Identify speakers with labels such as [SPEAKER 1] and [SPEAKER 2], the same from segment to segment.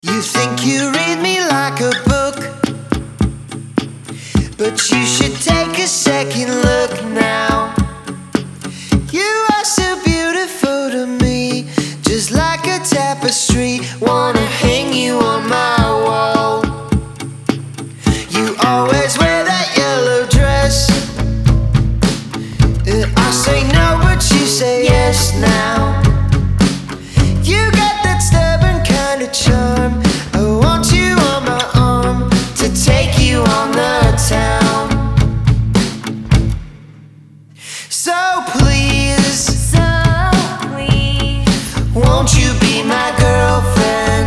[SPEAKER 1] You think you read me like a book, but you should take a second look now. You are so beautiful to me, just like a tapestry. Wanna hang you on my wall. You always wear that yellow dress. I say no, but you say yes now. You got that stubborn kind of charm. I want you on my arm to take you on the town. So please, won't you be my girlfriend?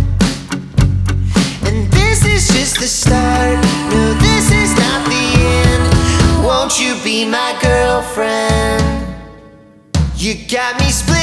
[SPEAKER 1] And this is just the start. No, this is not the end. Won't you be my girlfriend? You got me split